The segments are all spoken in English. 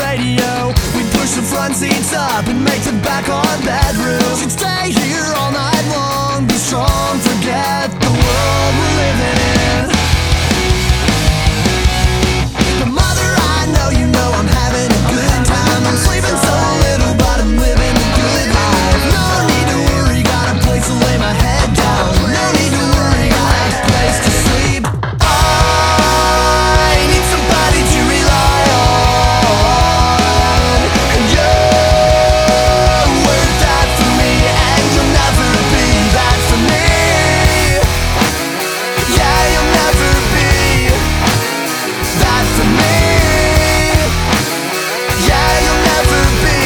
radio. We'd push the front seats up and make it back on bedrooms. She'd stay here all night long, be strong, forget the world we're living in. But mother, I know you know I'm having a good time. I'm sleeping so little, but I'm living a good life. No need to worry, got a place to lay my head down. No need to worry, got a place to sleep. I need somebody to rely on, and you're worth that for me, and you'll never be that for me. Yeah, you'll never be that for me. Yeah, you'll never be.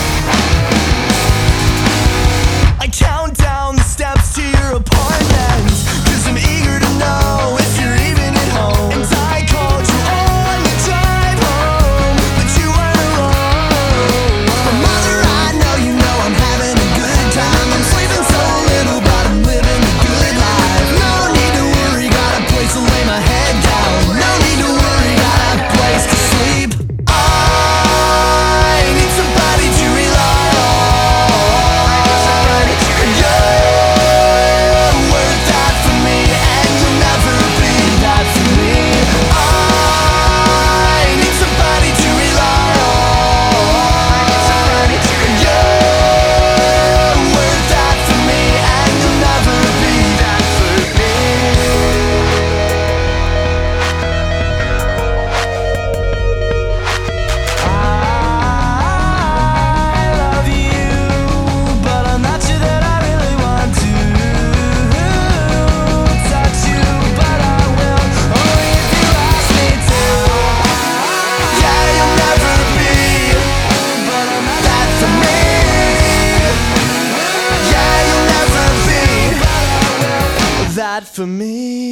I count down the steps to your apartment, 'cause I'm eager to know if you're even at home. And I called you on the drive home, but you weren't alone. But mother, I know you know I'm having a good time. I'm sleeping so little, but I'm living a good life. No need to worry, got a place to lay my head down. No need to worry, got a place to sleep. I need somebody to rely on, and you're worth that for me, and you'll never be that for me. I need somebody to rely on, and you're worth that for me, and you'll never be that for me. I love you, but I'm not sure that I really want to touch you, but I will, only if you ask me to. Yeah, you'll never be that for me. Yeah, you'll never be that for me.